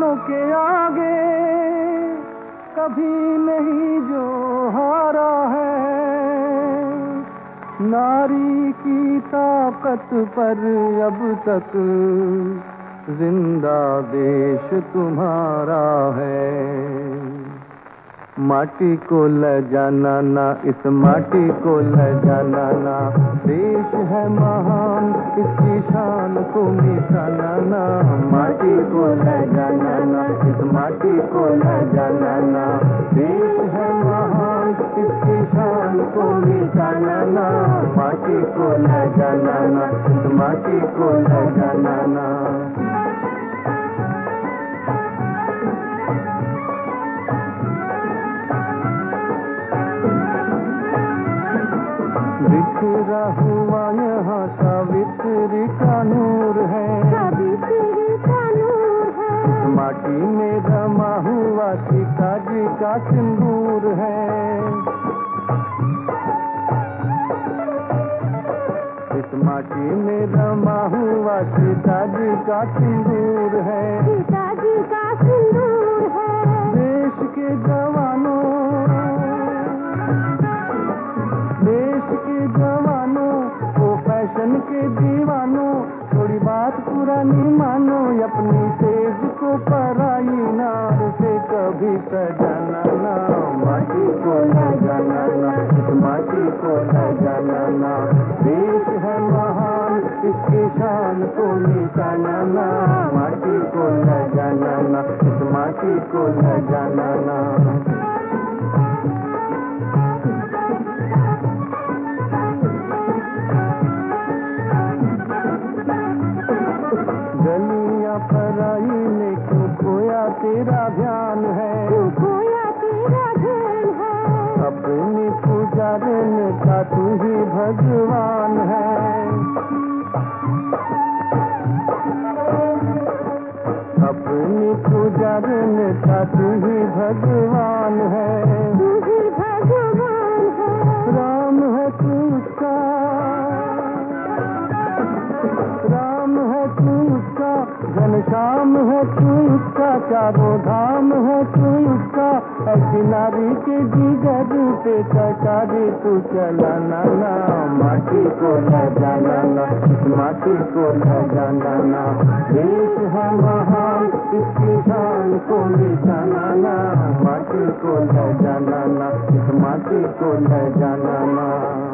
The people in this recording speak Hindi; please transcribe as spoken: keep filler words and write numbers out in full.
तूफानों के आगे कभी नहीं जो हारा है। नारी की ताकत पर अब तक जिंदा देश तुम्हारा है। माटी को ल जाना ना, इस माटी को ल जाना ना, देश है महान इसकी शान को मिटाना ना। माटी को ल जाना ना, इस माटी को ल जाना ना, देश है महान इसकी शान को मिटाना ना। माटी को ल जाना ना, इस माटी को ल जाना ना। बिखरा हुआ यहाँ सावित्री का नूर है, सावित्री का नूर है। इस माटी में रमा हुआ सीताजी का सिंदूर है। इस माटी में रमा हुआ सीताजी का सिंदूर है, सीताजी का सिंदूर है। देश के जवानों, देश के जवानों, वो फैशन के दीवानों, थोड़ी बात पुरानी मानो। अपनी तेज को पराई नार से कभी सजाना ना। माटी को न जाना ना, इस माटी को न जाना ना, देश है महान इसकी शान को मिटाना ना। माटी को न जाना ना, इस माटी को न जाना ना। गलियां पराई ने क्यों खोया तेरा ध्यान है, क्यों खोया तेरा ध्यान है। अपनी पुजारन का तू ही भगवान है। अपनी पुजारन का तू ही भगवान है, तू ही भगवान है। राम है तू उसका, राम है तू उसका, घनश्याम है तू उसका, चारों धाम है तू उसका। ऐसी नारी के जिगर पे चकारी तू चलाना ना। माटी को न जाना ना, इस माटी को न जाना ना, देश है महान इसकी शान को मिटाना ना। माटी को न जाना ना, इस माटी को न जाना ना।